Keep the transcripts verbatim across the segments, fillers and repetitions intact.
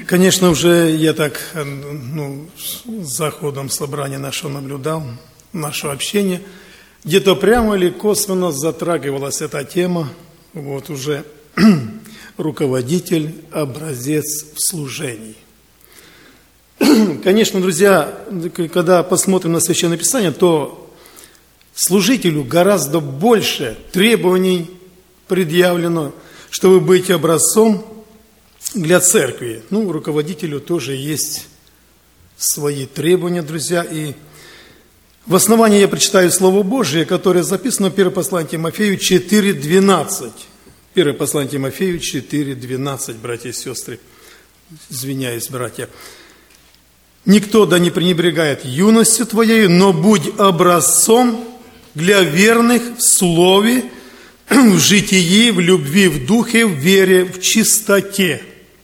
Конечно, уже я так, ну, за ходом собрания нашего наблюдал, нашего общения, где-то прямо или косвенно затрагивалась эта тема, вот уже руководитель, образец в служении. Конечно, друзья, когда посмотрим на Священное Писание, то служителю гораздо больше требований предъявлено, чтобы быть образцом для церкви. Ну, руководителю тоже есть свои требования, друзья. И в основании я прочитаю Слово Божие, которое записано в первом послании Тимофею четыре двенадцать. Первое послание Тимофею четыре двенадцать, братья и сестры. Извиняюсь, братья. «Никто да не пренебрегает юностью твоей, но будь образцом для верных в слове, в житии, в любви, в духе, в вере, в чистоте».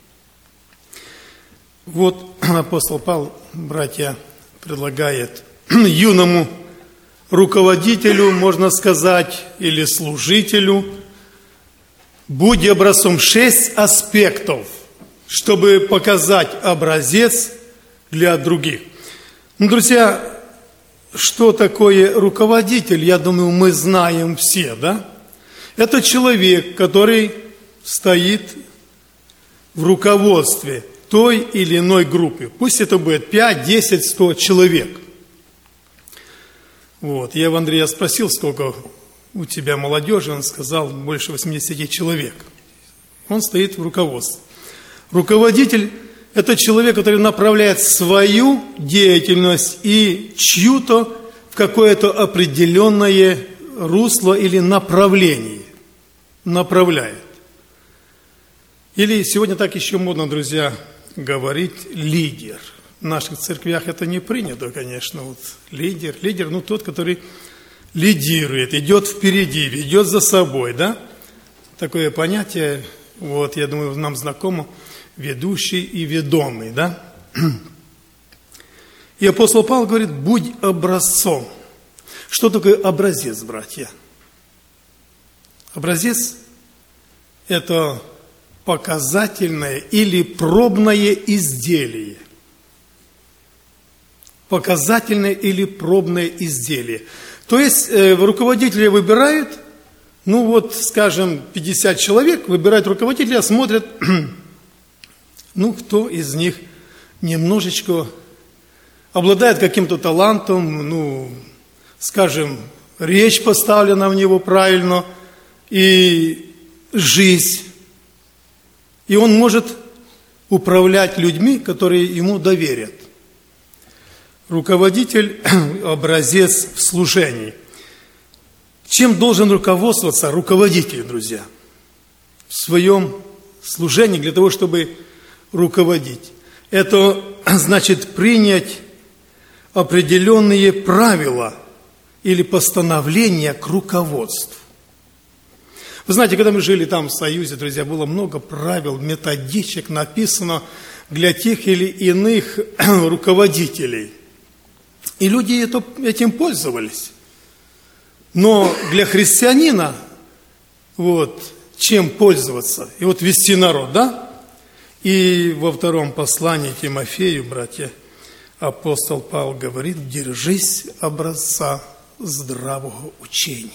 Вот апостол Павел, братья, предлагает юному руководителю, можно сказать, или служителю, будь образцом, шесть аспектов, чтобы показать образец для других. Ну, друзья, что такое руководитель, я думаю, мы знаем все, да? Это человек, который стоит в руководстве той или иной группы. Пусть это будет пять, десять, сто человек. Вот. Я в Андрея спросил, сколько у тебя молодежи, он сказал, больше восьмидесяти человек. Он стоит в руководстве. Руководитель – это человек, который направляет свою деятельность и чью-то в какое-то определенное русло или направление. Направляет. Или сегодня так еще модно, друзья, говорить лидер. В наших церквях это не принято, конечно. Вот лидер, лидер, ну тот, который лидирует, идет впереди, ведет за собой, да? Такое понятие, вот, я думаю, нам знакомо, ведущий и ведомый, да? И апостол Павел говорит, будь образцом. Что такое образец, братья? Образец – это показательное или пробное изделие. Показательное или пробное изделие. То есть э, руководителя выбирают, ну вот, скажем, пятьдесят человек, выбирают руководителя, смотрят, ну, кто из них немножечко обладает каким-то талантом, ну, скажем, речь поставлена в него правильно, и жизнь. И он может управлять людьми, которые ему доверят. Руководитель – образец в служении. Чем должен руководствоваться руководитель, друзья? В своем служении для того, чтобы руководить. Это значит принять определенные правила или постановления к руководству. Вы знаете, когда мы жили там в Союзе, друзья, было много правил, методичек написано для тех или иных руководителей. И люди это, этим пользовались. Но для христианина, вот, чем пользоваться? И вот вести народ, да? И во втором послании Тимофею, братья, апостол Павел говорит, держись образца здравого учения.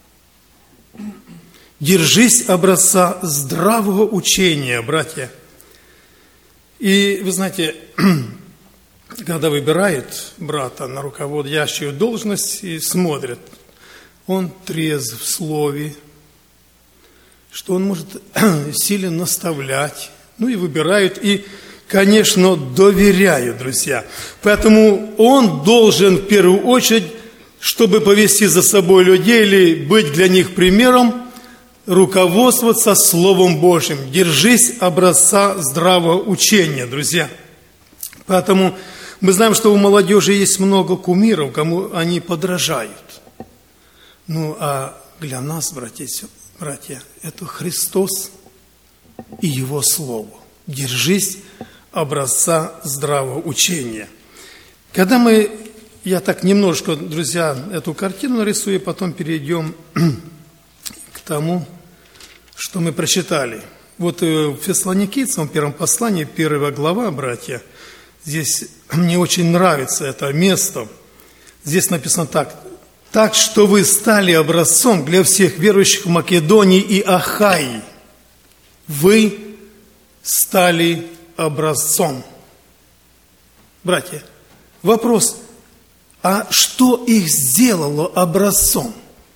Держись образца здравого учения, братья. И вы знаете, когда выбирают брата на руководящую должность и смотрят, он трезв в слове, что он может сильно наставлять, ну и выбирают, и, конечно, доверяют, друзья. Поэтому он должен в первую очередь, чтобы повести за собой людей или быть для них примером, руководствоваться Словом Божьим. Держись образца здравого учения, друзья. Поэтому мы знаем, что у молодежи есть много кумиров, кому они подражают. Ну, а для нас, братья, братья, это Христос и Его Слово. Держись образца здравого учения. Когда мы, я так немножко, друзья, эту картину нарисую, потом перейдем к тому, что мы прочитали. Вот в Фессалоникийцам, в первом послании, первая глава, братья, здесь мне очень нравится это место. Здесь написано так. «Так что вы стали образцом для всех верующих в Македонии и Ахайи». Вы стали образцом. Братья, вопрос, а что их сделало образцом?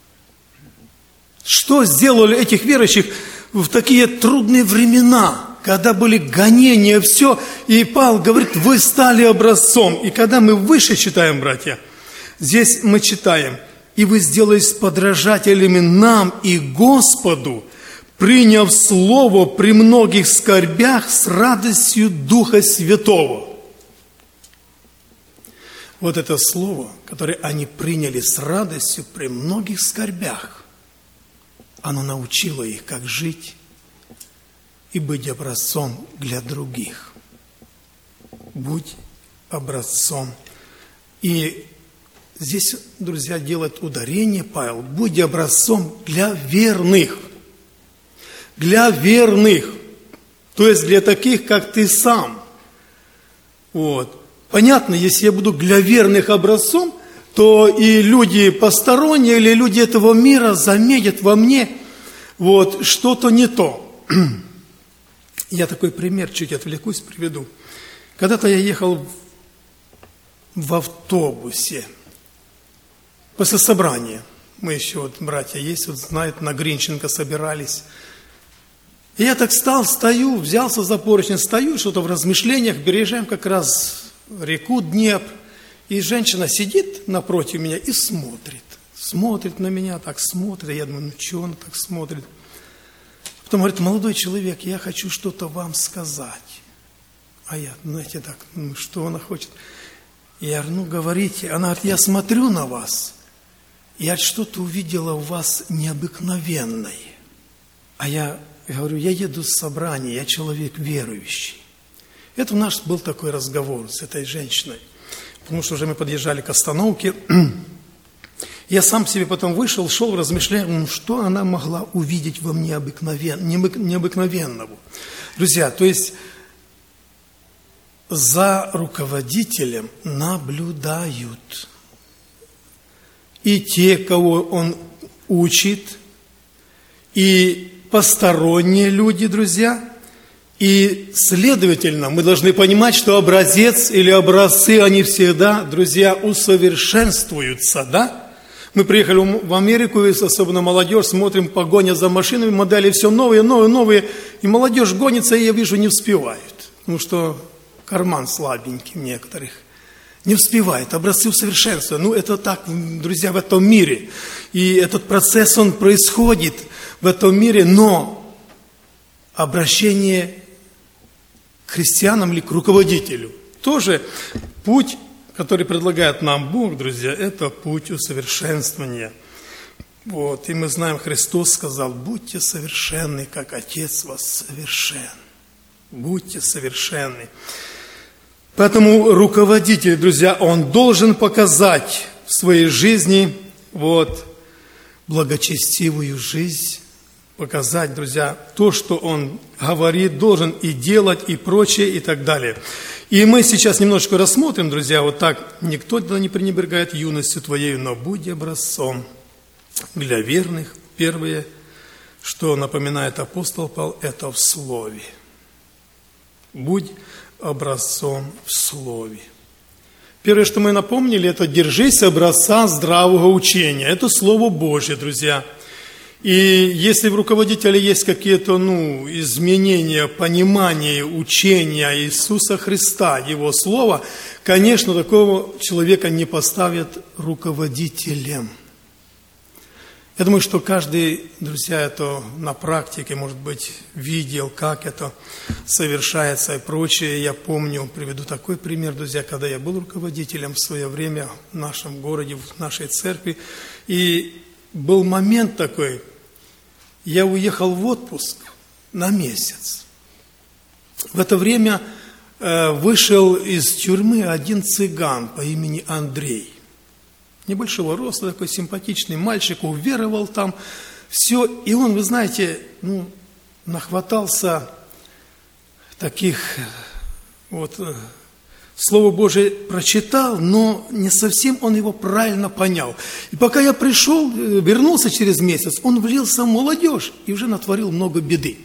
Что сделали этих верующих в такие трудные времена, когда были гонения, все, и Павел говорит, вы стали образцом. И когда мы выше читаем, братья, здесь мы читаем, и вы сделались подражателями нам и Господу, приняв слово при многих скорбях с радостью Духа Святого. Вот это слово, которое они приняли с радостью при многих скорбях, оно научило их, как жить и быть образцом для других. Будь образцом. И здесь, друзья, делает ударение Павел. Будь образцом для верных. Для верных. То есть для таких, как ты сам. Вот. Понятно, если я буду для верных образцом, то и люди посторонние или люди этого мира заметят во мне вот что-то не то. Я такой пример чуть отвлекусь, приведу. Когда-то я ехал в автобусе после собрания. Мы еще, вот, братья есть, вот знают, на Гринченко собирались. И я так стал, стою, взялся за поручень, стою, что-то в размышлениях, переезжаем как раз реку Днепр. И женщина сидит напротив меня и смотрит. Смотрит на меня, так смотрит. Я думаю, ну что она так смотрит? Потом говорит, молодой человек, я хочу что-то вам сказать. А я, знаете, так, ну что она хочет? Я говорю, ну говорите. Она говорит, я смотрю на вас. Я что-то увидела у вас необыкновенное. А я говорю, я еду с собрания, я человек верующий. Это у нас был такой разговор с этой женщиной. Потому что уже мы подъезжали к остановке. Я сам себе потом вышел, шел, размышлял, ну, что она могла увидеть во мне обыкновен... необыкновенного. Друзья, то есть за руководителем наблюдают. И те, кого он учит, и посторонние люди, друзья. И, следовательно, мы должны понимать, что образец или образцы, они всегда, друзья, усовершенствуются, да? Мы приехали в Америку, и особенно молодежь, смотрим погоня за машинами, модели все новые, новые, новые. И молодежь гонится, и я вижу, не успевает. Потому что карман слабенький у некоторых. Не успевает, образцы усовершенствуются. Ну, это так, друзья, в этом мире. И этот процесс, он происходит в этом мире, но обращение к христианам или к руководителю тоже путь, который предлагает нам Бог, друзья, это путь усовершенствования. Вот. И мы знаем, Христос сказал, будьте совершенны, как Отец вас совершен. Будьте совершенны. Поэтому руководитель, друзья, он должен показать в своей жизни вот, благочестивую жизнь, показать, друзья, то, что он говорит, должен и делать, и прочее, и так далее. И мы сейчас немножко рассмотрим, друзья, вот так, никто не пренебрегает юностью твоей, но будь образцом для верных. Первое, что напоминает апостол Павел, это в слове. Будь образцом в слове. Первое, что мы напомнили, это держись образца здравого учения. Это Слово Божье, друзья. И если в руководителе есть какие-то ну, изменения, понимания, учения Иисуса Христа, Его Слова, конечно, такого человека не поставят руководителем. Я думаю, что каждый, друзья, это на практике, может быть, видел, как это совершается и прочее. Я помню, приведу такой пример, друзья, когда я был руководителем в свое время в нашем городе, в нашей церкви. И был момент такой, я уехал в отпуск на месяц. В это время э, вышел из тюрьмы один цыган по имени Андрей. Небольшого роста, такой симпатичный мальчик, уверовал там, все. И он, вы знаете, ну, нахватался таких вот... Слово Божие прочитал, но не совсем он его правильно понял. И пока я пришел, вернулся через месяц, он влился в молодежь и уже натворил много беды.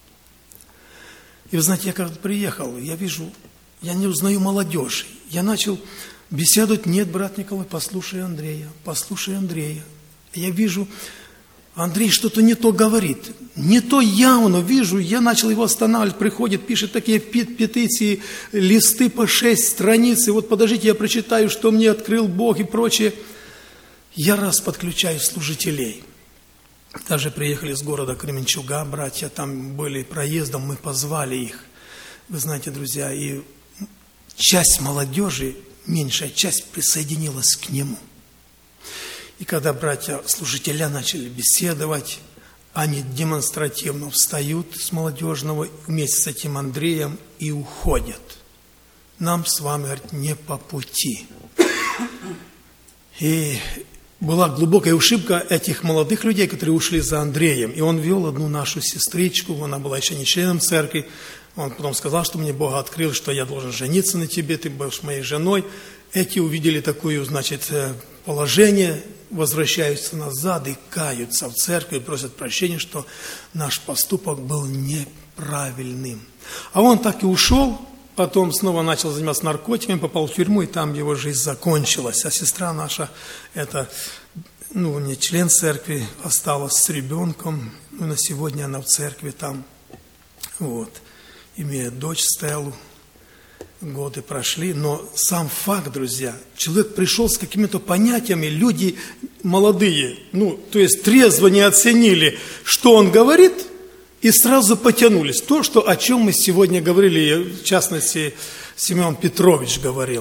И вы знаете, я когда приехал, я вижу, я не узнаю молодежи. Я начал беседовать: нет, брат Николай, послушай Андрея, послушай Андрея. Я вижу, Андрей что-то не то говорит, не то явно вижу, я начал его останавливать, приходит, пишет такие петиции, листы по шесть страниц, и вот подождите, я прочитаю, что мне открыл Бог и прочее. Я раз подключаю служителей. Даже приехали с города Кременчуга, братья там были проездом, мы позвали их. Вы знаете, друзья, и часть молодежи, меньшая часть присоединилась к нему. И когда братья-служителя начали беседовать, они демонстративно встают с молодежного вместе с этим Андреем и уходят. Нам с вами, говорит, не по пути. И была глубокая ошибка этих молодых людей, которые ушли за Андреем. И он вел одну нашу сестричку, она была еще не членом церкви. Он потом сказал, что мне Бог открыл, что я должен жениться на тебе, ты будешь моей женой. Эти увидели такое, значит, положение, возвращаются назад и каются в церкви, и просят прощения, что наш поступок был неправильным. А он так и ушел, потом снова начал заниматься наркотиками, попал в тюрьму, и там его жизнь закончилась. А сестра наша, это, ну, не член церкви, осталась с ребенком, ну, на сегодня она в церкви там, вот, имеет дочь Стеллу. Годы прошли, но сам факт, друзья, человек пришел с какими-то понятиями, люди молодые, ну, то есть трезво не оценили, что он говорит, и сразу потянулись. То, что, о чем мы сегодня говорили, в частности, Семен Петрович говорил.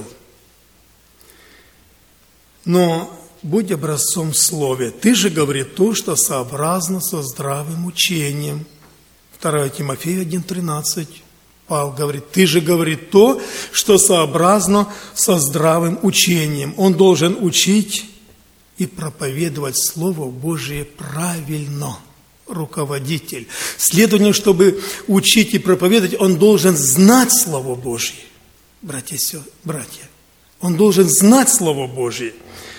Но будь образцом в слове. Ты же говори то, что сообразно со здравым учением. второе Тимофею один тринадцать. Павел говорит, ты же говори то, что сообразно со здравым учением. Он должен учить и проповедовать Слово Божие правильно. Руководитель. Следовательно, чтобы учить и проповедовать, он должен знать Слово Божие. Братья и сестры, братья. Он должен знать Слово Божие.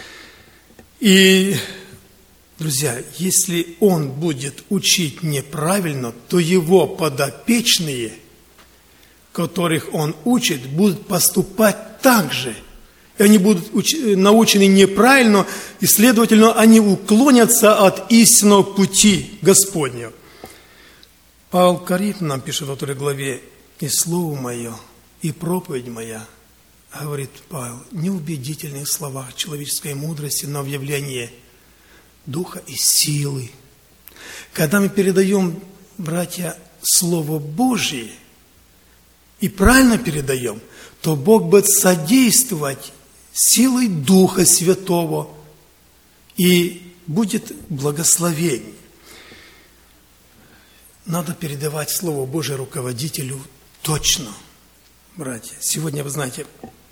И, друзья, если он будет учить неправильно, то его подопечные, которых он учит, будут поступать так же. И они будут уч- научены неправильно, и, следовательно, они уклонятся от истинного пути Господня. Павел Коринфянам нам пишет во второй главе, «И слово мое, и проповедь моя, — говорит Павел, — не в убедительных словах человеческой мудрости, но в явлении духа и силы». Когда мы передаем, братья, Слово Божие, и правильно передаем, то Бог будет содействовать силой Духа Святого, и будет благословение. Надо передавать Слово Божие руководителю точно, братья. Сегодня, вы знаете,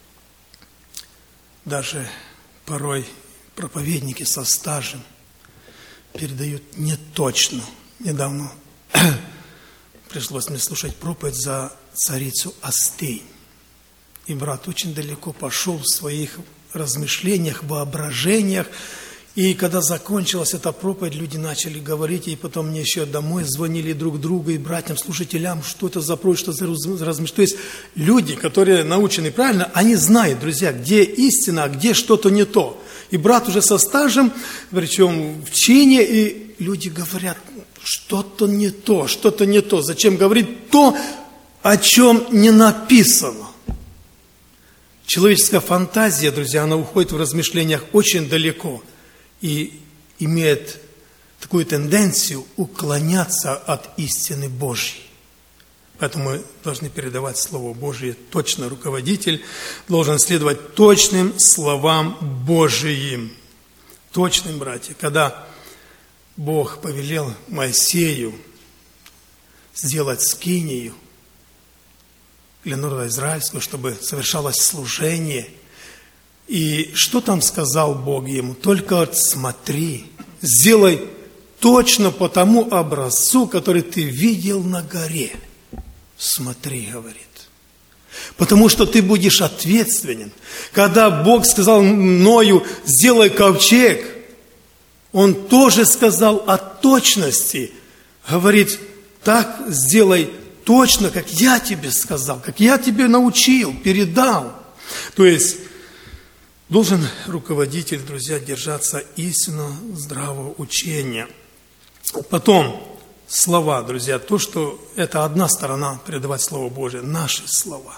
даже порой проповедники со стажем передают не точно. Недавно пришлось мне слушать проповедь за царицу Астынь. И брат очень далеко пошел в своих размышлениях, воображениях. И когда закончилась эта проповедь, люди начали говорить, и потом мне еще домой звонили друг другу и братьям, слушателям, что это за проповедь, что за размышление. То есть люди, которые научены правильно, они знают, друзья, где истина, а где что-то не то. И брат уже со стажем, причем в чине, и люди говорят, что-то не то, что-то не то. Зачем говорить то, о чем не написано? Человеческая фантазия, друзья, она уходит в размышлениях очень далеко и имеет такую тенденцию уклоняться от истины Божьей. Поэтому мы должны передавать Слово Божие точно. Руководитель должен следовать точным словам Божиим. Точным, братья. Когда Бог повелел Моисею сделать скинию для народа израильского, чтобы совершалось служение. И что там сказал Бог ему? Только смотри, сделай точно по тому образцу, который ты видел на горе. Смотри, говорит. Потому что ты будешь ответственен. Когда Бог сказал Ною, сделай ковчег, Он тоже сказал о точности. Говорит, так сделай точно, как я тебе сказал, как я тебе научил, передал. То есть, должен руководитель, друзья, держаться истинно здравого учения. Потом, слова, друзья, то, что это одна сторона передавать Слово Божие, наши слова.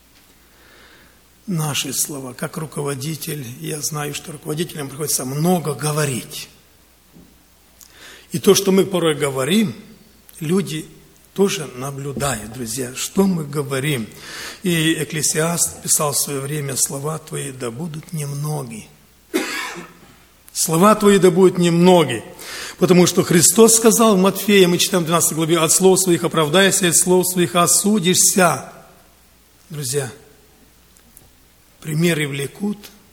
Наши слова. Как руководитель, я знаю, что руководителям приходится много говорить. И то, что мы порой говорим, люди тоже наблюдают, друзья, что мы говорим. И Экклесиаст писал в свое время: слова твои да будут немноги. Слова твои да будут немноги. Потому что Христос сказал в Матфея, мы читаем в двенадцатой главе: от слов своих оправдаешься, от слов своих осудишься. Друзья, примеры влекут,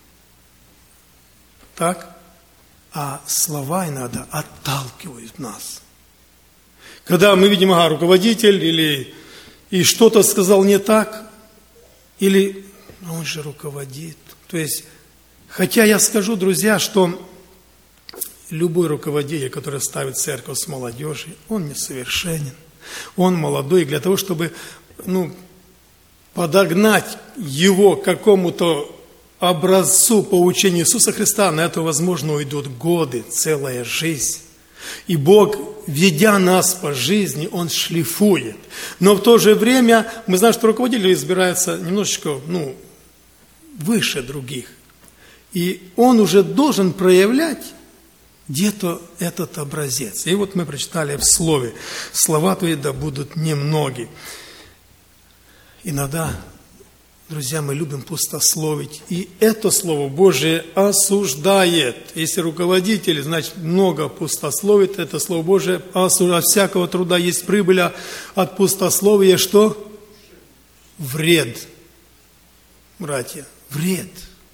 так, а слова иногда отталкивают нас. Когда мы видим, ага, руководитель или и что-то сказал не так, или он же руководит. То есть, хотя я скажу, друзья, что любой руководитель, который ставит церковь с молодежью, он несовершенен. Он молодой, и для того, чтобы ну, подогнать его к какому-то образцу по учению Иисуса Христа, на это, возможно, уйдут годы, целая жизнь. И Бог, ведя нас по жизни, Он шлифует. Но в то же время мы знаем, что руководитель избирается немножечко ну, выше других. И он уже должен проявлять где-то этот образец. И вот мы прочитали в Слове: слова твои да будут немноги. Иногда, друзья, мы любим пустословить, и это Слово Божие осуждает. Если руководитель, значит, много пустословит, это Слово Божие осуждает. От всякого труда есть прибыль, а от пустословия что? Вред. Братья, вред.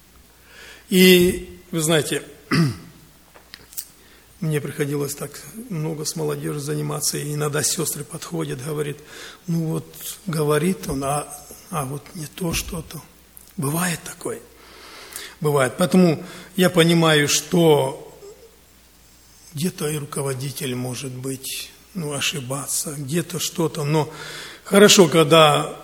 И, вы знаете, мне приходилось так много с молодежью заниматься, и иногда сестры подходят, говорят, ну вот, говорит он, а, а вот не то что-то. Бывает такое. Бывает. Поэтому я понимаю, что где-то и руководитель может быть, ну, ошибаться, где-то что-то, но хорошо, когда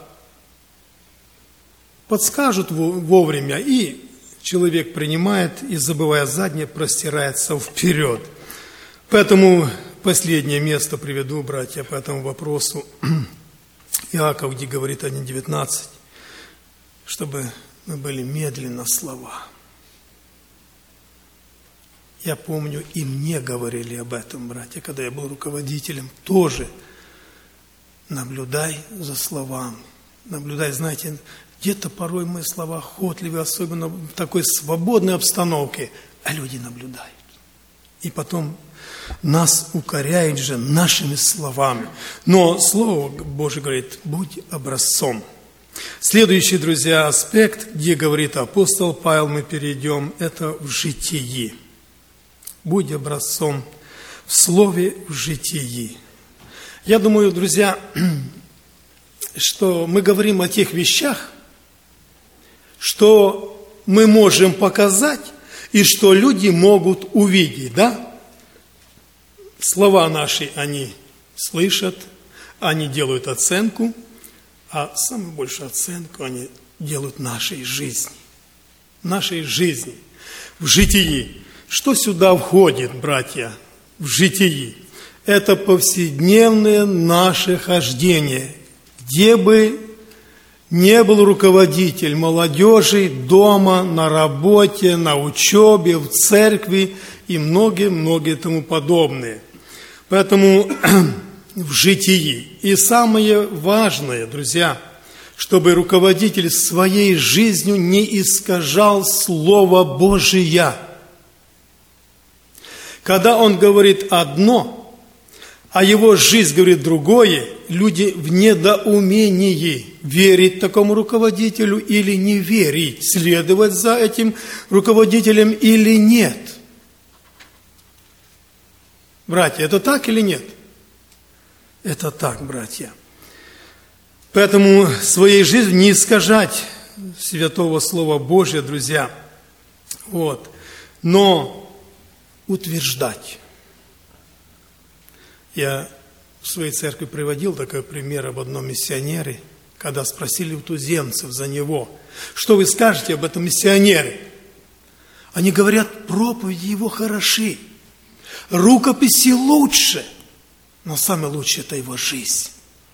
подскажут вовремя, и человек принимает, и, забывая заднее, простирается вперед. Поэтому последнее место приведу, братья, по этому вопросу. Иаков, где говорит один девятнадцать, чтобы мы были медленно слова. Я помню, и мне говорили об этом, братья, когда я был руководителем, тоже наблюдай за словами. Наблюдай, знаете, где-то порой мы слова охотливы, особенно в такой свободной обстановке, а люди наблюдают. И потом нас укоряет же нашими словами. Но Слово Божие говорит, будь образцом. Следующий, друзья, аспект, где говорит апостол Павел, мы перейдем, это в житии. Будь образцом в слове в житии. Я думаю, друзья, что мы говорим о тех вещах, что мы можем показать и что люди могут увидеть, да? Слова наши, они слышат, они делают оценку, а самую большую оценку они делают нашей жизни. Нашей жизни, в житии. Что сюда входит, братья, в житии? Это повседневное наше хождение, где бы не был руководитель молодежи, дома, на работе, на учебе, в церкви и многие-многие тому подобные. Поэтому в житии. И самое важное, друзья, чтобы руководитель своей жизнью не искажал Слово Божие. Когда он говорит одно, а его жизнь говорит другое, люди в недоумении, верить такому руководителю или не верить, следовать за этим руководителем или нет. Братья, это так или нет? Это так, братья. Поэтому своей жизнью не искажать святого Слова Божия, друзья. Вот. Но утверждать. Я в своей церкви приводил такой пример об одном миссионере, когда спросили у туземцев за него, что вы скажете об этом миссионере? Они говорят, проповеди его хороши, рукописи лучше, но самое лучшее – это его жизнь.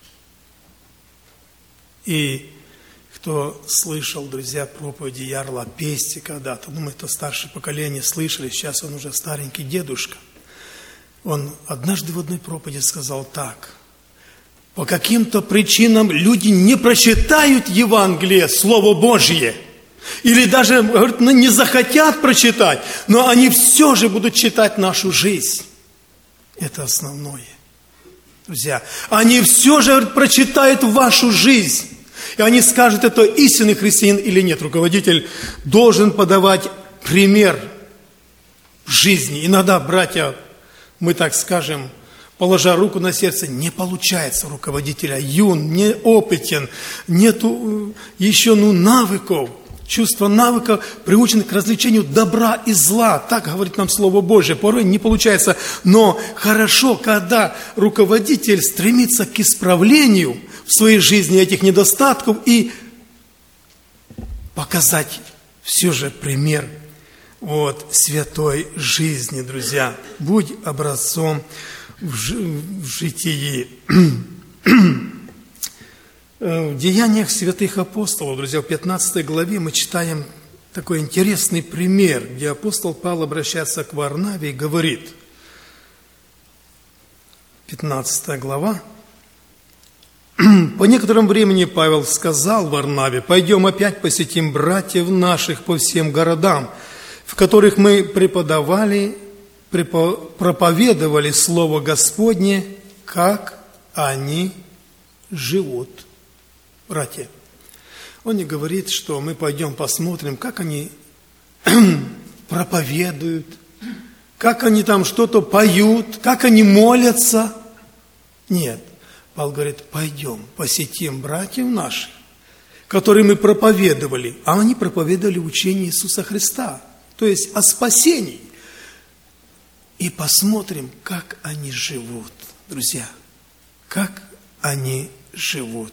И кто слышал, друзья, проповеди Ярла Пести когда-то, думаю, это старшее поколение слышали, сейчас он уже старенький дедушка. Он однажды в одной проповеди сказал так: по каким-то причинам люди не прочитают Евангелие, Слово Божье, или даже, говорит, не захотят прочитать, но они все же будут читать нашу жизнь. Это основное. Друзья, они все же, говорит, прочитают вашу жизнь. И они скажут, это истинный христианин или нет. Руководитель должен подавать пример в жизни. Иногда, братья, мы так скажем, положа руку на сердце, не получается у руководителя. Юн, неопытен, нету еще ну, навыков. Чувство навыка приучено к развлечению добра и зла. Так говорит нам Слово Божие. Порой не получается. Но хорошо, когда руководитель стремится к исправлению в своей жизни этих недостатков и показать все же пример вот, святой жизни, друзья. Будь образцом в, жи- в житии. В Деяниях святых апостолов, друзья, в пятнадцатой главе мы читаем такой интересный пример, где апостол Павел обращается к Варнаве и говорит, пятнадцатая глава, «По некоторому времени Павел сказал Варнаве, пойдем опять посетим братьев наших по всем городам, в которых мы преподавали, проповедовали Слово Господне, как они живут». Братья, он не говорит, что мы пойдем посмотрим, как они проповедуют, как они там что-то поют, как они молятся. Нет, Павел говорит, пойдем посетим братьев наших, которые мы проповедовали, а они проповедовали учение Иисуса Христа, то есть о спасении. И посмотрим, как они живут, друзья, как они живут.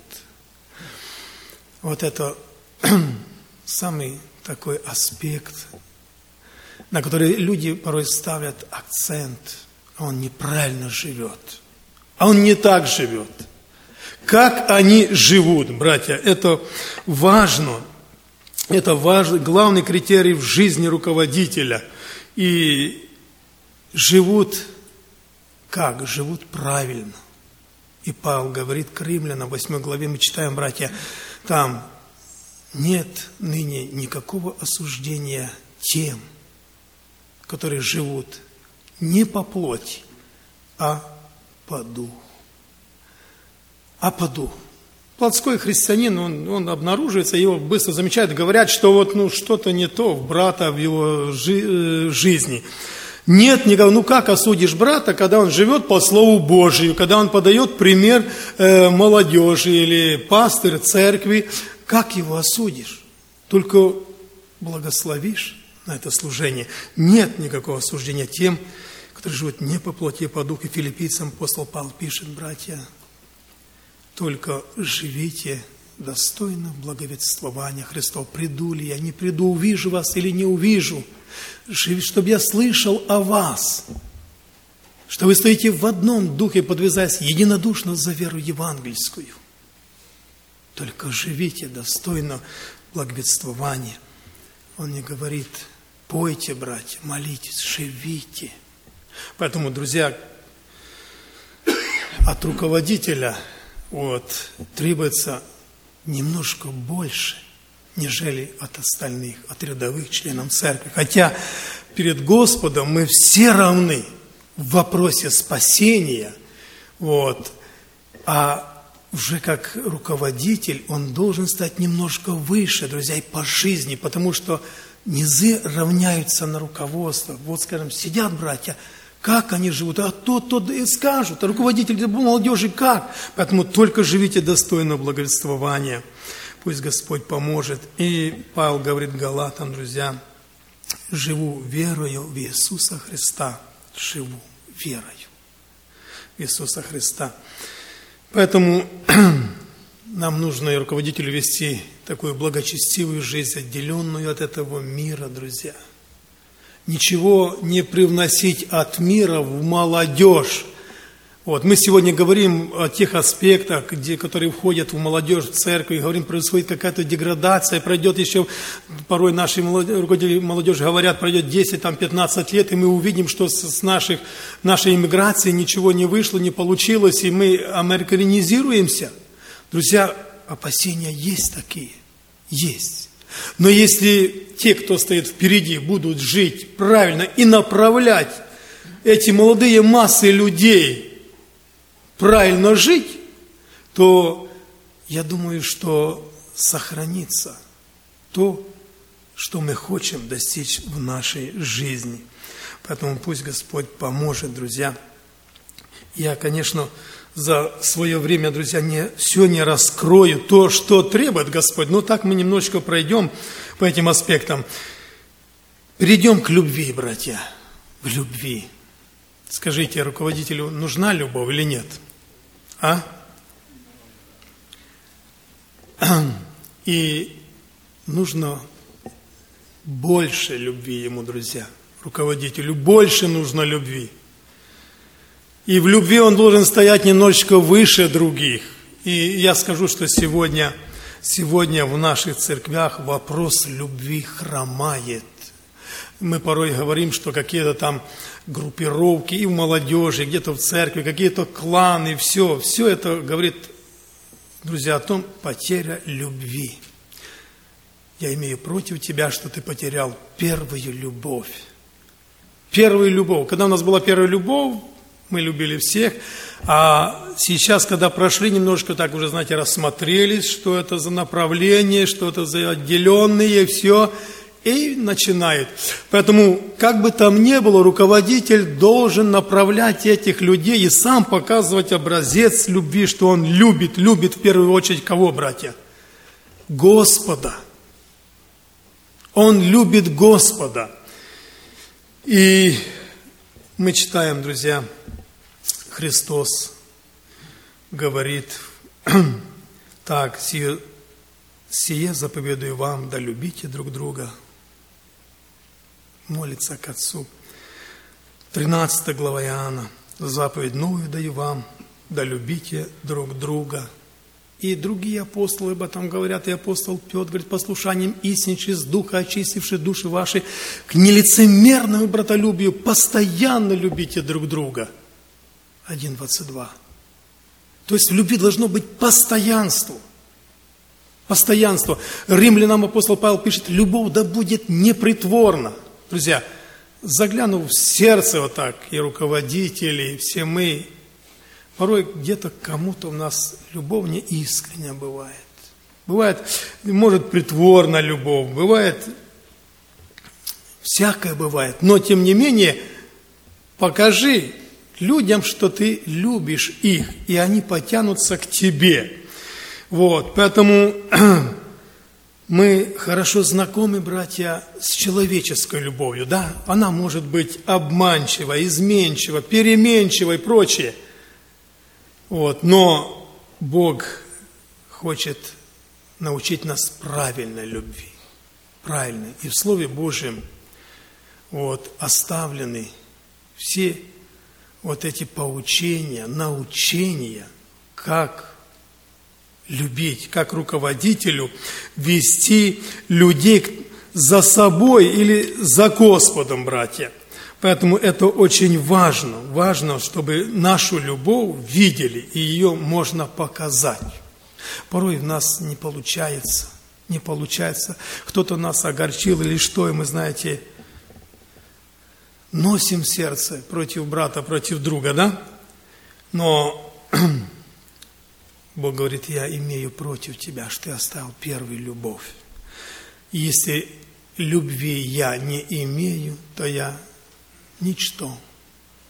Вот это самый такой аспект, на который люди порой ставят акцент, а он неправильно живет, а он не так живет. Как они живут, братья, это важно, это важный, главный критерий в жизни руководителя. И живут как? Живут правильно. И Павел говорит к римлянам, в восьмой главе мы читаем, братья, там нет ныне никакого осуждения тем, которые живут не по плоти, а по духу. А по духу. Плотской христианин, он, он обнаруживается, его быстро замечают, говорят, что вот ну, что-то не то в брата, в его жи- жизни. Нет никого, ну как осудишь брата, когда он живет по Слову Божию, когда он подает пример э, молодежи или пастырь церкви, как его осудишь? Только благословишь на это служение. Нет никакого осуждения тем, которые живут не по плоти, а по духу. Филиппийцам апостол Павел пишет, братья, только живите достойно благовествования Христова. Приду ли я, не приду, увижу вас или не увижу. Чтобы я слышал о вас, что вы стоите в одном духе, подвязаясь единодушно за веру евангельскую. Только живите достойно благовествования. Он не говорит, пойте, братья, молитесь, живите. Поэтому, друзья, от руководителя вот, требуется немножко больше, нежели от остальных, от рядовых членов церкви. Хотя перед Господом мы все равны в вопросе спасения, вот, а уже как руководитель он должен стать немножко выше, друзья, и по жизни, потому что низы равняются на руководство. Вот, скажем, сидят братья, Как они живут? А то, то и скажут. А руководители молодежи как? Поэтому только живите достойно благовествования. Пусть Господь поможет. И Павел говорит Галатам, друзья, живу верою в Иисуса Христа. Живу верою в Иисуса Христа. Поэтому нам нужно и руководителю вести такую благочестивую жизнь, отделенную от этого мира, друзья. Ничего не привносить от мира в молодежь. Вот. Мы сегодня говорим о тех аспектах, где, которые входят в молодежь, в церковь, и говорим, происходит какая-то деградация, пройдет еще, порой наши руководители молодежи говорят, пройдет десять-пятнадцать лет, и мы увидим, что с наших, нашей иммиграции ничего не вышло, не получилось, и мы американизируемся. Друзья, опасения есть такие, есть. Но если те, кто стоит впереди, будут жить правильно и направлять эти молодые массы людей правильно жить, то я думаю, что сохранится то, что мы хотим достичь в нашей жизни. Поэтому пусть Господь поможет, друзья. Я, конечно, за свое время, друзья, не, все не раскрою, то, что требует Господь. Но так мы немножечко пройдем по этим аспектам. Перейдем к любви, братья, в любви. Скажите, руководителю нужна любовь или нет? А? И нужно больше любви ему, друзья, руководителю. Больше нужно любви. И в любви он должен стоять немножечко выше других. И я скажу, что сегодня, сегодня в наших церквях вопрос любви хромает. Мы порой говорим, что какие-то там группировки и в молодежи, где-то в церкви, какие-то кланы, все, все это говорит, друзья, о том, потеря любви. Я имею против тебя, что ты потерял первую любовь. Первую любовь. Когда у нас была первая любовь, мы любили всех, а сейчас, когда прошли немножко, так уже, знаете, рассмотрелись, что это за направление, что это за отделенные, все, и начинают. Поэтому, как бы там ни было, руководитель должен направлять этих людей и сам показывать образец любви, что он любит, любит в первую очередь кого, братья? Господа. Он любит Господа. И мы читаем, друзья, Христос говорит так: сие, сие заповедую вам, да любите друг друга. Молится к Отцу. тринадцатая глава Иоанна. Заповедь новую даю вам, да любите друг друга. И другие апостолы об этом говорят, и апостол Петр говорит: послушанием истин через Духа, очистивший души ваши, к нелицемерному братолюбию постоянно любите друг друга. один двадцать два. То есть в любви должно быть постоянство. Постоянство. Римлянам апостол Павел пишет: любовь да будет непритворна. Друзья, заглянув в сердце вот так, и руководители, и все мы, порой где-то кому-то у нас любовь не искренняя бывает. Бывает, может, притворная любовь, бывает, всякое бывает. Но, тем не менее, покажи людям, что ты любишь их, и они потянутся к тебе. Вот, поэтому мы хорошо знакомы, братья, с человеческой любовью, да? Она может быть обманчива, изменчива, переменчива и прочее. Вот, но Бог хочет научить нас правильной любви, правильной. И в Слове Божьем вот, оставлены все вот эти поучения, научения, как любить, как руководителю вести людей за собой или за Господом, братья. Поэтому это очень важно. Важно, чтобы нашу любовь видели, и ее можно показать. Порой в нас не получается, не получается. Кто-то нас огорчил или что, и мы, знаете, носим сердце против брата, против друга, да? Но Бог говорит: я имею против тебя, что ты оставил первую любовь. И если любви я не имею, то я ничто.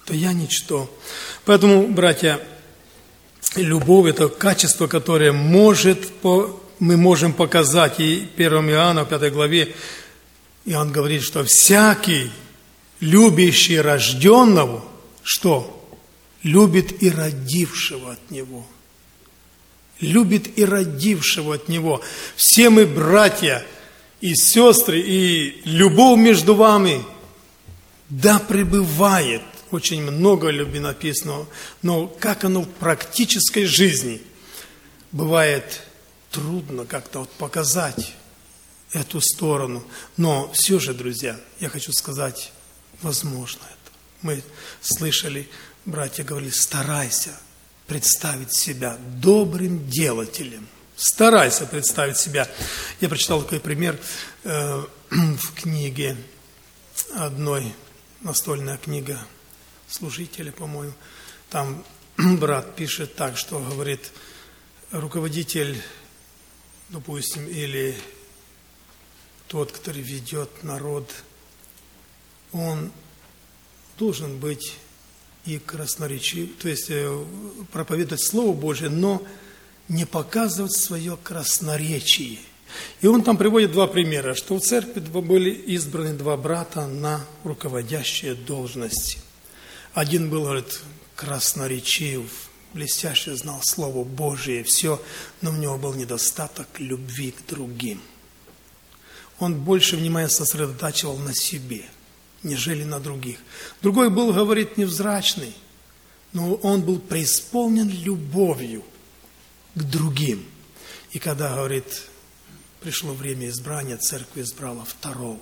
то я ничто. Поэтому, братья, любовь – это качество, которое может, мы можем показать. И первое Иоанна, в пятой главе, Иоанн говорит, что всякий, любящий рожденного, что? Любит и родившего от него. Любит и родившего от него. Все мы, братья и сестры, и любовь между вами, да пребывает. Очень много любви написано, но как оно в практической жизни? Бывает трудно как-то вот показать эту сторону. Но все же, друзья, я хочу сказать, возможно это. Мы слышали, братья говорили, старайся представить себя добрым делателем. Старайся представить себя. Я прочитал такой пример э, в книге одной, настольная книга служителя, по-моему. Там брат пишет так, что говорит, руководитель, допустим, или тот, который ведет народ, он должен быть и красноречив, то есть проповедовать Слово Божие, но не показывать свое красноречие. И он там приводит два примера, что в церкви были избраны два брата на руководящие должности. Один был, говорит, красноречив, блестяще знал Слово Божие, все, но у него был недостаток любви к другим. Он больше внимания сосредотачивал на себе, нежели на других. Другой был, говорит, невзрачный, но он был преисполнен любовью к другим. И когда, говорит, пришло время избрания, церковь избрала второго.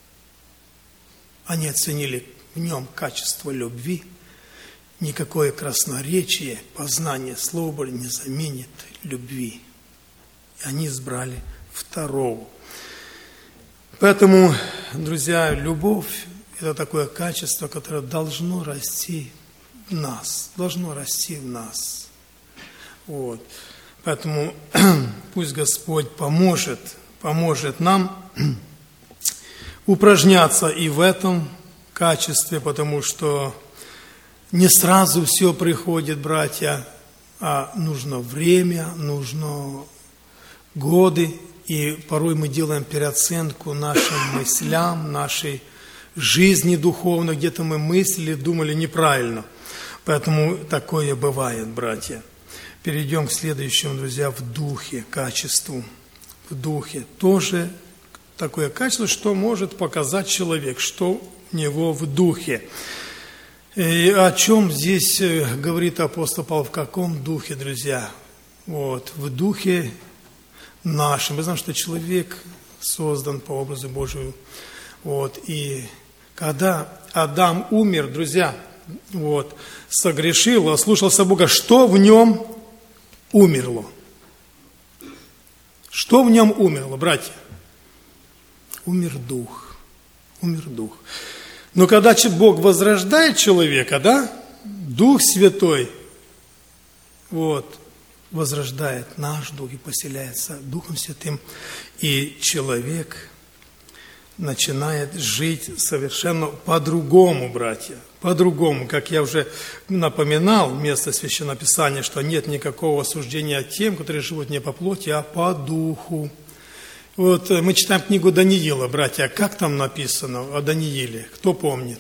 Они оценили в нем качество любви. Никакое красноречие, познание Слова Божьего не заменит любви. И они избрали второго. Поэтому, друзья, любовь – это такое качество, которое должно расти в нас. Должно расти в нас. Вот. Поэтому пусть Господь поможет, поможет нам упражняться и в этом качестве, потому что не сразу все приходит, братья, а нужно время, нужно годы, и порой мы делаем переоценку нашим мыслям, нашей жизни духовной, где-то мы мыслили, думали неправильно. Поэтому такое бывает, братья. Перейдем к следующему, друзья, в духе, качеству. В духе тоже такое качество, что может показать человек, что у него в духе. И о чем здесь говорит апостол Павел, в каком духе, друзья? Вот, в духе нашем. Мы знаем, что человек создан по образу Божию. Вот, и когда Адам умер, друзья, вот, согрешил, ослушался Бога, что в нем умерло? Что в нем умерло, братья? Умер дух. Умер дух. Но когда Бог возрождает человека, да, Дух Святой, вот, возрождает наш дух и поселяется Духом Святым, и человек начинает жить совершенно по-другому, братья, по-другому. Как я уже напоминал, место Священного Писания, что нет никакого осуждения тем, которые живут не по плоти, а по духу. Вот мы читаем книгу Даниила, братья, как там написано о Данииле? Кто помнит?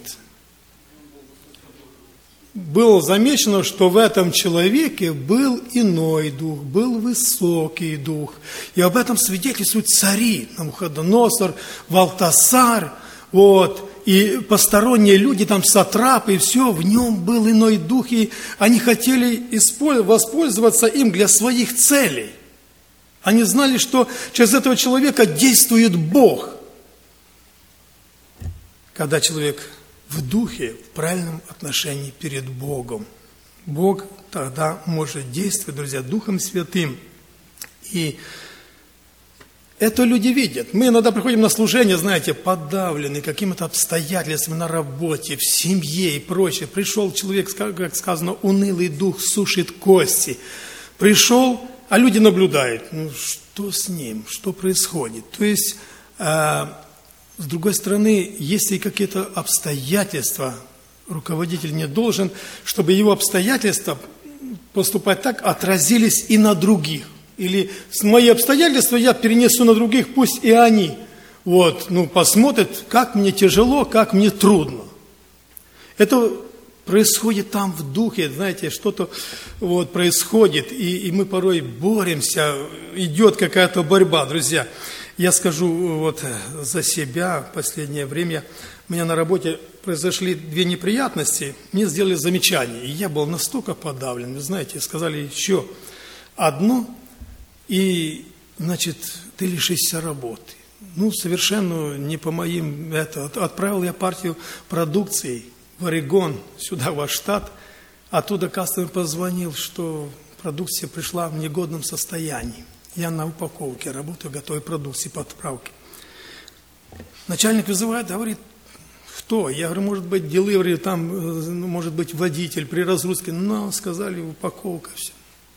Было замечено, что в этом человеке был иной дух, был высокий дух. И об этом свидетельствуют цари, Навуходоносор, Валтасар, вот, и посторонние люди, там сатрапы, и все, в нем был иной дух, и они хотели воспользоваться им для своих целей. Они знали, что через этого человека действует Бог. Когда человек в духе, в правильном отношении перед Богом, Бог тогда может действовать, друзья, Духом Святым. И это люди видят. Мы иногда приходим на служение, знаете, подавлены какими-то обстоятельствами на работе, в семье и прочее. Пришел человек, как сказано, унылый дух сушит кости. Пришел, а люди наблюдают. Ну, что с ним? Что происходит? То есть, э, с другой стороны, есть и какие-то обстоятельства руководитель не должен, чтобы его обстоятельства поступать так отразились и на других. Или мои обстоятельства я перенесу на других, пусть и они вот, ну, посмотрят, как мне тяжело, как мне трудно. Это происходит там в духе, знаете, что-то вот происходит, и, и мы порой боремся, идет какая-то борьба, друзья. Я скажу вот за себя, в последнее время у меня на работе произошли две неприятности, мне сделали замечание, и я был настолько подавлен, вы знаете, сказали еще одно, и, значит, ты лишишься работы. Ну, совершенно не по моим, это, отправил я партию продукции в Орегон, сюда, в ваш штат, оттуда кастомер позвонил, что продукция пришла в негодном состоянии. Я на упаковке работаю, готовой продукции по отправке. Начальник вызывает, говорит, кто? Я говорю, может быть, delivery, там, может быть, водитель при разгрузке. Но, сказали, упаковка, все.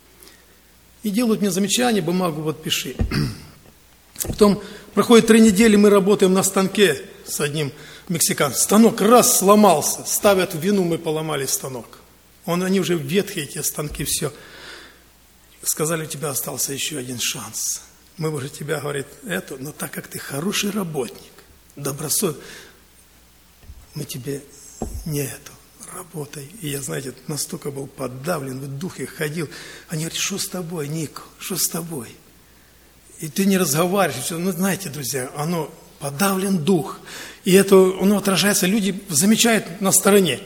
И делают мне замечание, бумагу подпиши. Потом проходит три недели, мы работаем на станке с одним мексиканцем. Станок раз сломался, ставят в вину, мы поломали станок. Он, они уже ветхие, эти станки, все. Сказали, у тебя остался еще один шанс. Мы уже тебя, говорит, это, но так как ты хороший работник, добросовестный, мы тебе не это, работай. И я, знаете, настолько был подавлен, в духе ходил. Они говорят, что с тобой, Нико, что с тобой? И ты не разговариваешь. Ну, знаете, друзья, оно подавлен дух. И это, оно отражается, люди замечают на стороне.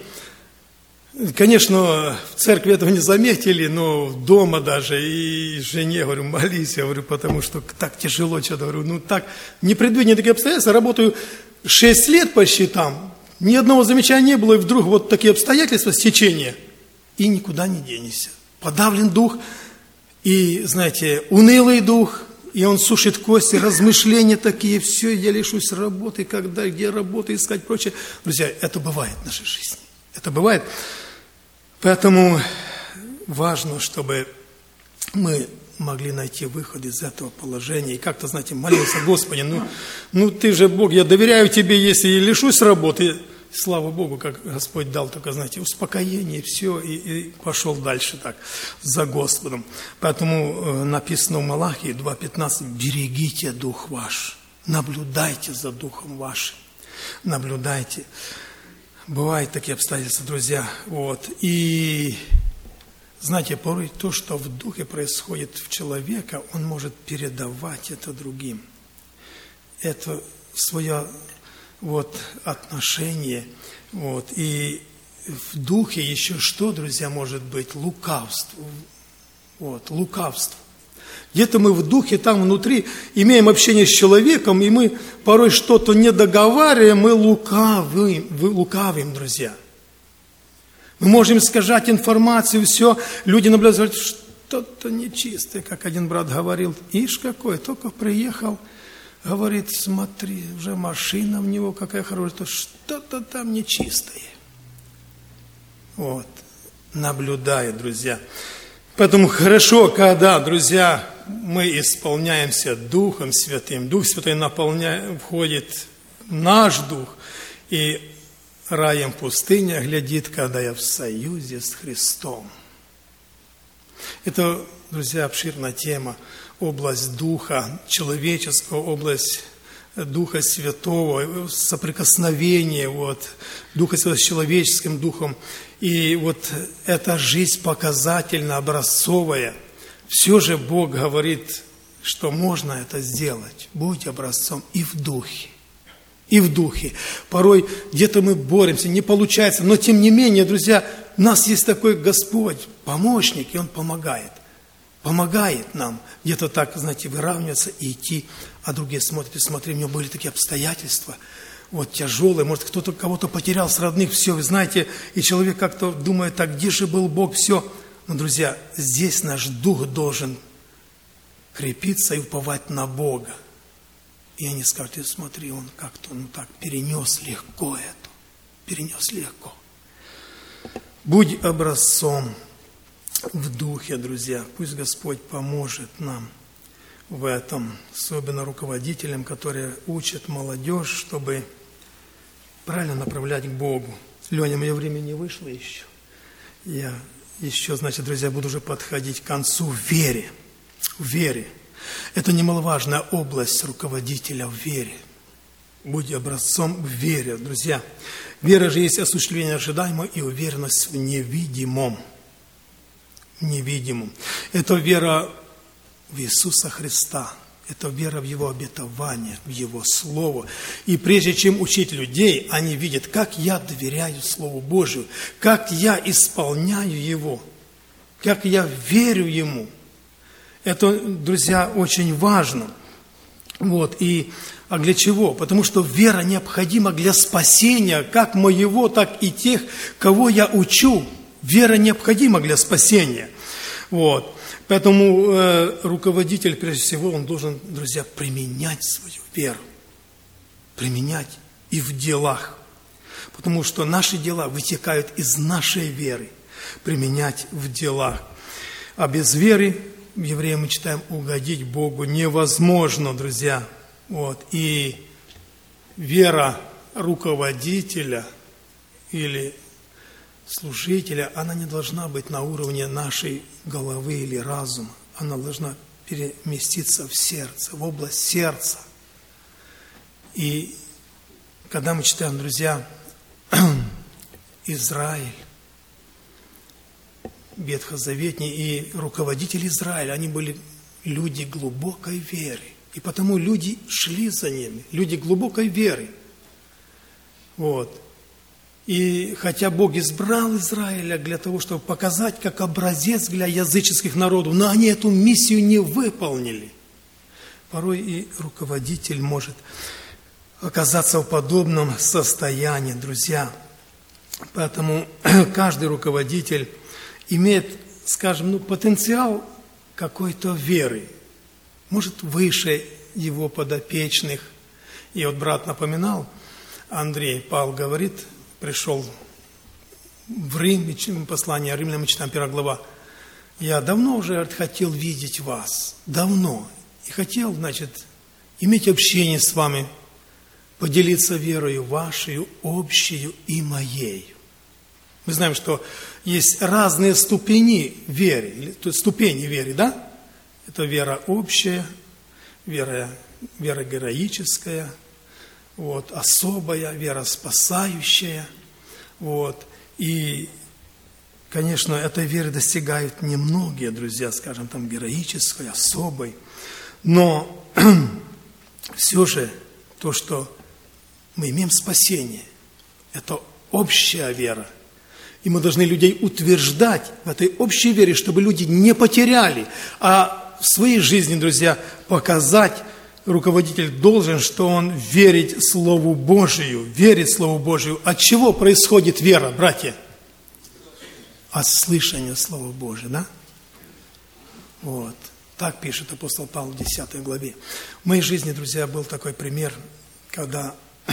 Конечно, в церкви этого не заметили, но дома даже, и жене говорю, молись, я говорю, потому что так тяжело, что-то говорю, ну так, непредвиденные такие обстоятельства, работаю шесть лет почти там, ни одного замечания не было, и вдруг вот такие обстоятельства, стечения, и никуда не денешься. Подавлен дух, и, знаете, унылый дух, и он сушит кости, размышления такие, все, я лишусь работы, когда, где работу искать, прочее. Друзья, это бывает в нашей жизни, это бывает. Поэтому важно, чтобы мы могли найти выход из этого положения. И как-то, знаете, молился, Господи, ну, ну Ты же Бог, я доверяю Тебе, если я лишусь работы. Слава Богу, как Господь дал, только, знаете, успокоение, все, и, и пошел дальше так, за Господом. Поэтому э, написано в Малахии два пятнадцать, берегите дух ваш, наблюдайте за духом вашим, наблюдайте. Бывают такие обстоятельства, друзья, вот, и, знаете, порой то, что в духе происходит в человека, он может передавать это другим. Это свое, вот, отношение, вот, и в духе еще что, друзья, может быть? Лукавство, вот, лукавство. Где-то мы в духе, там внутри, имеем общение с человеком, и мы порой что-то не договариваем, мы лукавим, лукавим, друзья. Мы можем искажать информацию, все, люди наблюдают, что-то нечистое, как один брат говорил, ишь какой, только приехал, говорит, смотри, уже машина в него какая хорошая, то что-то там нечистое. Вот, наблюдает, друзья. Поэтому хорошо, когда, друзья, мы исполняемся Духом Святым. Дух Святой наполняет, входит в наш дух. И раем пустыня глядит, когда я в союзе с Христом. Это, друзья, обширная тема. Область Духа человеческого, область Духа Святого, соприкосновение вот, Духа Святого с человеческим Духом. И вот эта жизнь показательно образцовая. Все же Бог говорит, что можно это сделать. Будь образцом и в духе. И в духе. Порой где-то мы боремся, не получается. Но тем не менее, друзья, у нас есть такой Господь, помощник, и Он помогает. Помогает нам где-то так, знаете, выравниваться и идти. А другие смотрят и смотрят, у него были такие обстоятельства. Вот тяжелые, может, кто-то кого-то потерял с родных, все, вы знаете, и человек как-то думает, а где же был Бог, все. Но, друзья, здесь наш дух должен крепиться и уповать на Бога. И они скажут, ты смотри, он как-то, ну так, перенес легко это, перенес легко. Будь образцом в духе, друзья, пусть Господь поможет нам в этом, особенно руководителям, которые учат молодежь, чтобы правильно направлять к Богу. Леня, мое время не вышло еще. Я еще, значит, друзья, буду уже подходить к концу в вере. В вере. Это немаловажная область руководителя в вере. Будь образцом в вере, друзья. Вера же есть осуществление ожидаемого и уверенность в невидимом. В невидимом. Это вера в Иисуса Христа. Это вера в Его обетование, в Его Слово. И прежде чем учить людей, они видят, как я доверяю Слову Божию, как я исполняю Его, как я верю Ему. Это, друзья, очень важно. Вот. И, а для чего? Потому что вера необходима для спасения, как моего, так и тех, кого я учу. Вера необходима для спасения. Вот. Поэтому э, руководитель, прежде всего, он должен, друзья, применять свою веру. Применять и в делах. Потому что наши дела вытекают из нашей веры. Применять в делах. А без веры, в Евреям мы читаем, угодить Богу невозможно, друзья. Вот. И вера руководителя или служителя, она не должна быть на уровне нашей головы или разума. Она должна переместиться в сердце, в область сердца. И когда мы читаем, друзья, Израиль, ветхозаветний и руководители Израиля, они были люди глубокой веры. И потому люди шли за ними, люди глубокой веры. Вот. И хотя Бог избрал Израиля для того, чтобы показать как образец для языческих народов, но они эту миссию не выполнили. Порой и руководитель может оказаться в подобном состоянии, друзья. Поэтому каждый руководитель имеет, скажем, ну, потенциал какой-то веры, может, выше его подопечных. И вот брат напоминал, Андрей Павел говорит, пришел в Рим, послание Римлянам, мы читаем первая глава. Я давно уже хотел видеть вас, давно. И хотел, значит, иметь общение с вами, поделиться верою вашей, общей и моей. Мы знаем, что есть разные ступени веры, ступени веры, да? Это вера общая, вера, вера героическая, вот, особая, вера спасающая. Вот. И, конечно, этой веры достигают немногие, друзья, скажем, там, героической, особой. Но все же то, что мы имеем спасение, это общая вера. И мы должны людей утверждать в этой общей вере, чтобы люди не потеряли, а в своей жизни, друзья, показать, руководитель должен, что он верит Слову Божию, верит Слову Божию. От чего происходит вера, братья? От слышания Слова Божия, да? Вот. Так пишет апостол Павел в десятой главе. В моей жизни, друзья, был такой пример, когда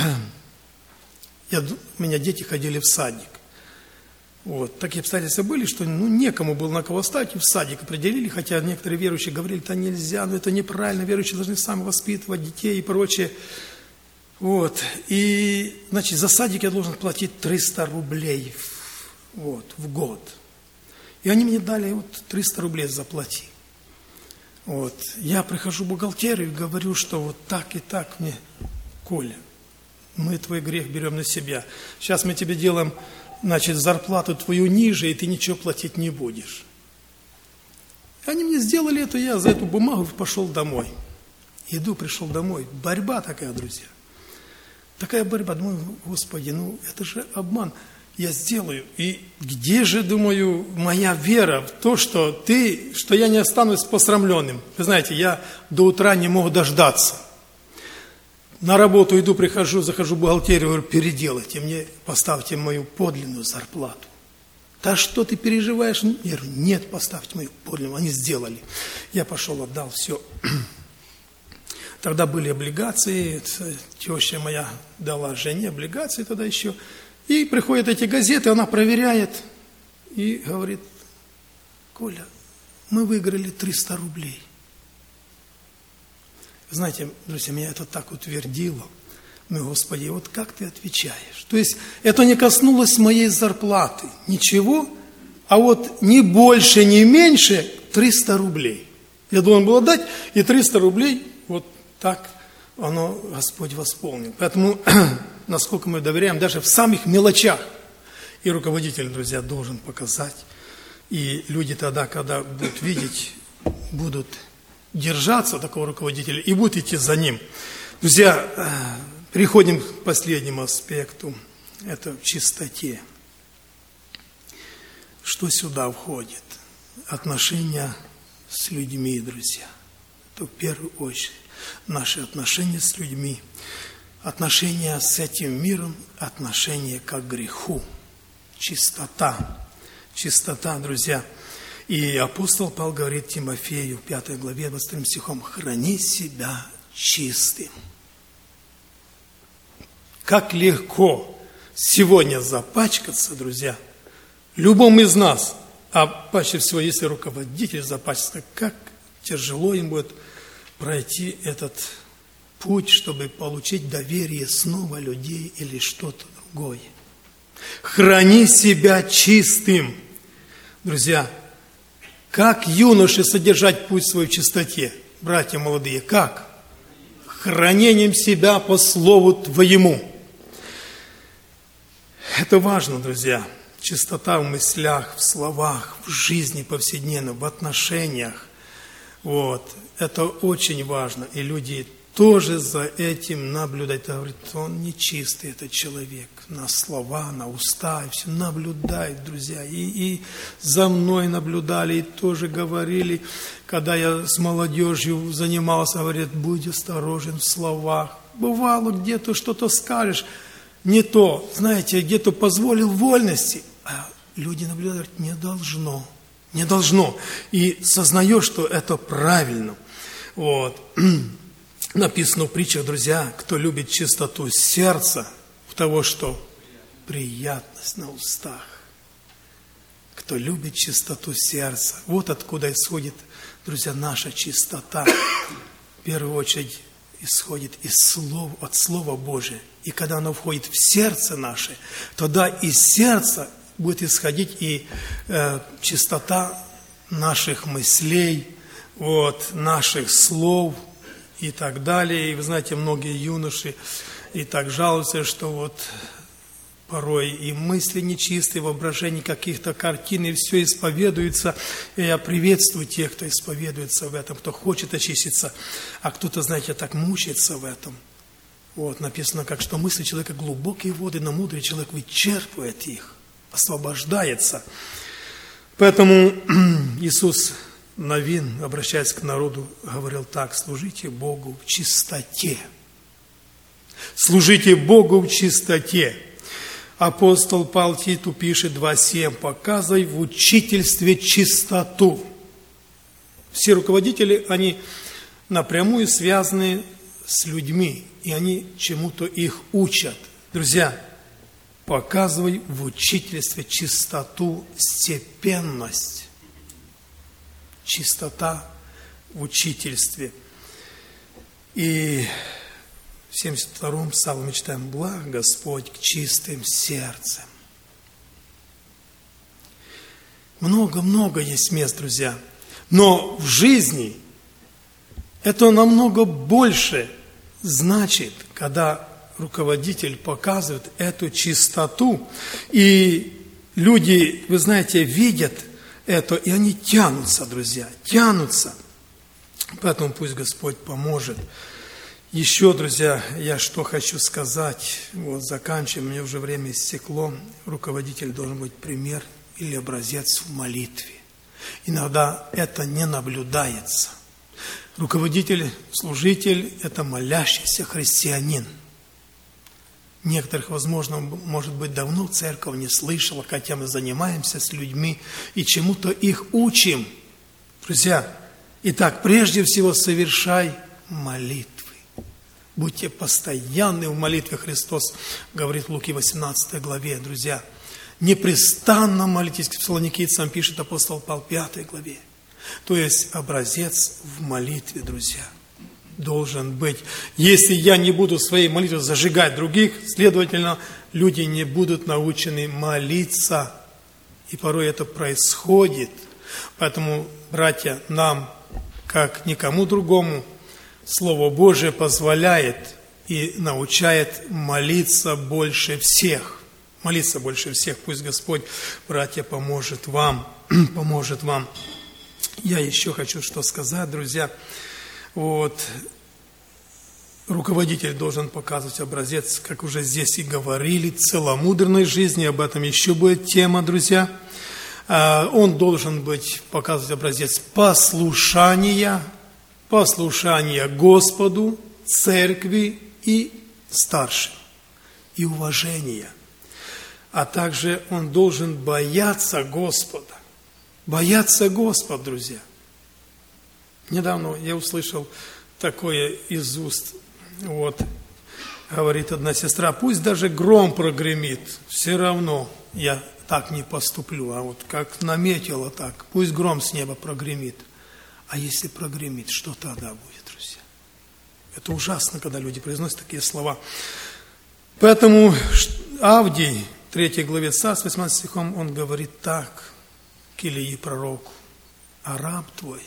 я, у меня дети ходили в садик. Вот. Такие обстоятельства были, что ну, некому было на кого стать, и в садик определили, хотя некоторые верующие говорили, это нельзя, ну это неправильно, верующие должны сами воспитывать детей и прочее. Вот. И, значит, за садик я должен платить триста рублей вот, в год. И они мне дали вот триста рублей заплати. Вот. Я прихожу в бухгалтерию и говорю, что вот так и так мне, Коля, мы твой грех берем на себя. Сейчас мы тебе делаем, значит, зарплату твою ниже, и ты ничего платить не будешь. Они мне сделали это, я за эту бумагу пошел домой. Иду, пришел домой. Борьба такая, друзья. Такая борьба. Думаю, Господи, ну это же обман. Я сделаю. И где же, думаю, моя вера в то, что ты, что я не останусь посрамленным? Вы знаете, я до утра не мог дождаться. На работу иду, прихожу, захожу в бухгалтерию, говорю, переделайте мне, поставьте мою подлинную зарплату. Да что ты переживаешь? Я говорю, нет, поставьте мою подлинную. Они сделали. Я пошел, отдал все. Тогда были облигации, теща моя дала жене облигации тогда еще. И приходят эти газеты, она проверяет и говорит, Коля, мы выиграли триста рублей. Знаете, друзья, меня это так утвердило. Ну, Господи, вот как ты отвечаешь? То есть это не коснулось моей зарплаты, ничего, а вот ни больше, ни меньше триста рублей. Я должен был отдать, и триста рублей вот так оно Господь восполнил. Поэтому, насколько мы доверяем, даже в самых мелочах, и руководитель, друзья, должен показать. И люди тогда, когда будут видеть, будут держаться такого руководителя и будут идти за ним. Друзья, переходим к последнему аспекту. Это в чистоте. Что сюда входит? Отношения с людьми, друзья. Это в первую очередь наши отношения с людьми, отношения с этим миром, отношения к греху. Чистота. Чистота, друзья. И апостол Павел говорит Тимофею в пятой главе, двадцать вторым стихом: «Храни себя чистым». Как легко сегодня запачкаться, друзья, любому из нас, а паче всего, если руководитель запачкается, как тяжело им будет пройти этот путь, чтобы получить доверие снова людей или что-то другое. Храни себя чистым. Друзья, как юноше содержать путь свой в чистоте? Братья молодые, как? Хранением себя по слову Твоему. Это важно, друзья. Чистота в мыслях, в словах, в жизни повседневной, в отношениях. Вот. Это очень важно. И люди тоже за этим наблюдают. Говорят, он нечистый, этот человек. На слова, на уста, и все наблюдает, друзья. И, и за мной наблюдали, и тоже говорили, когда я с молодежью занимался, говорят, будь осторожен в словах. Бывало, где-то что-то скажешь, не то, знаете, где-то позволил вольности, а люди наблюдают, говорят, не должно, не должно. И сознаешь, что это правильно. Вот. Написано в притчах, друзья, кто любит чистоту сердца, в того, что приятность на устах. Кто любит чистоту сердца. Вот откуда исходит, друзья, наша чистота. В первую очередь исходит из слов, от Слова Божия. И когда оно входит в сердце наше, тогда из сердца будет исходить и э, чистота наших мыслей, вот, наших слов и так далее. И вы знаете, многие юноши и так жалуются, что вот порой и мысли нечистые, воображение каких-то картин, и все исповедуется. И я приветствую тех, кто исповедуется в этом, кто хочет очиститься, а кто-то, знаете, так мучается в этом. Вот, написано, как что мысли человека глубокие воды, но мудрый человек вычерпывает их, освобождается. Поэтому Иисус Навин, обращаясь к народу, говорил так: служите Богу в чистоте. Служите Богу в чистоте. Апостол Павел Титу пишет два семь: показывай в учительстве чистоту. Все руководители, они напрямую связаны с людьми, и они чему-то их учат. Друзья, показывай в учительстве чистоту, степенность. Чистота в учительстве. И в семьдесят втором псалме читаем: благ Господь к чистым сердцем. Много-много есть мест, друзья. Но в жизни это намного больше значит, когда руководитель показывает эту чистоту, и люди, вы знаете, видят это, и они тянутся, друзья, тянутся. Поэтому пусть Господь поможет. Еще, друзья, я что хочу сказать, вот заканчиваем, мне уже время истекло. Руководитель должен быть пример или образец в молитве. Иногда это не наблюдается. Руководитель, служитель – это молящийся христианин. Некоторых, возможно, может быть, давно в церковь не слышало, хотя мы занимаемся с людьми и чему-то их учим. Друзья, итак, прежде всего совершай молитвы. Будьте постоянны в молитве. Христос говорит в Луки восемнадцатой главе, друзья. Непрестанно молитесь, к Фессалоникийцам пишет апостол Павел в пятой главе. То есть образец в молитве, друзья. должен быть. Если я не буду своей молитвой зажигать других, следовательно, люди не будут научены молиться. И порой это происходит. Поэтому, братья, нам, как никому другому, Слово Божие позволяет и научает молиться больше всех. Молиться больше всех. Пусть Господь, братья, поможет вам. Поможет вам. Я еще хочу что сказать, друзья. Вот. Руководитель должен показывать образец, как уже здесь и говорили, целомудренной жизни. Об этом еще будет тема, друзья. Он должен быть, показывать образец послушания, послушания Господу, церкви и старшим, и уважения. А также он должен бояться Господа. Бояться Господа, друзья. Недавно я услышал такое из уст, вот, говорит одна сестра, пусть даже гром прогремит, все равно я так не поступлю, а вот как наметила так, пусть гром с неба прогремит. А если прогремит, что тогда будет, друзья? Это ужасно, когда люди произносят такие слова. Поэтому Авдий, в третьей главе Царств, восемнадцатым стихом, он говорит так к Илии пророку: а раб твой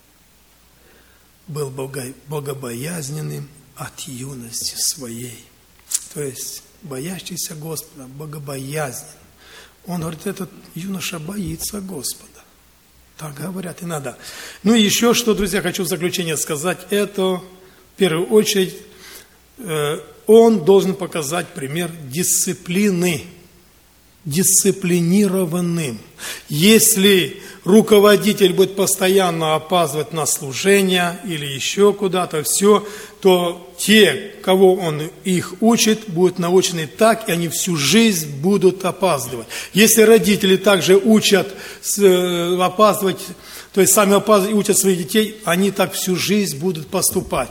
был богобоязненным от юности своей. То есть, боящийся Господа, богобоязнен. Он говорит, этот юноша боится Господа. Так говорят иногда. Ну и еще что, друзья, хочу в заключение сказать. Это, в первую очередь, э, он должен показать пример дисциплины. Дисциплинированным. Если руководитель будет постоянно опаздывать на служение или еще куда-то, все, то те, кого он их учит, будут научены так, и они всю жизнь будут опаздывать. Если родители также учат опаздывать, то есть сами опаздывают и учат своих детей, они так всю жизнь будут поступать.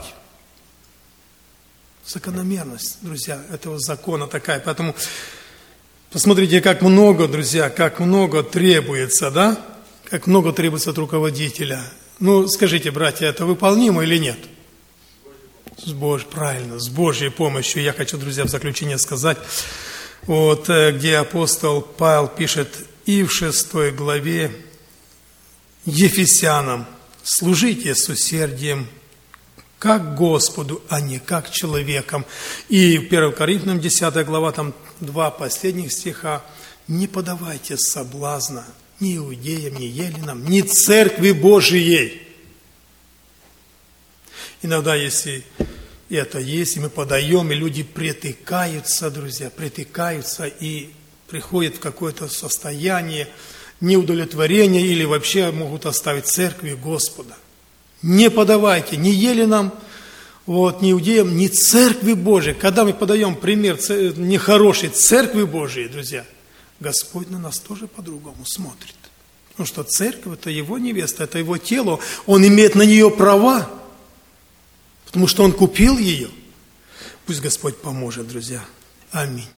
Закономерность, друзья, этого закона такая. Поэтому посмотрите, как много, друзья, как много требуется, да? Как много требуется от руководителя. Ну, скажите, братья, это выполнимо или нет? С Божьей, правильно, с Божьей помощью. Я хочу, друзья, в заключение сказать, вот, где апостол Павел пишет и в шестой главе Ефесянам: служите с усердием, как Господу, а не как человекам. И в первом Коринфянам, десятая глава, там два последних стиха: не подавайте соблазна ни иудеям, ни еллинам, ни церкви Божией. Иногда, если это есть, и мы подаем, и люди притыкаются, друзья, притыкаются и приходят в какое-то состояние неудовлетворения или вообще могут оставить церкви Господа. Не подавайте ни еллинам, вот, ни иудеям, ни церкви Божией. Когда мы подаем пример нехорошей церкви Божией, друзья, Господь на нас тоже по-другому смотрит. Потому что церковь – это Его невеста, это Его тело. Он имеет на нее права, потому что Он купил ее. Пусть Господь поможет, друзья. Аминь.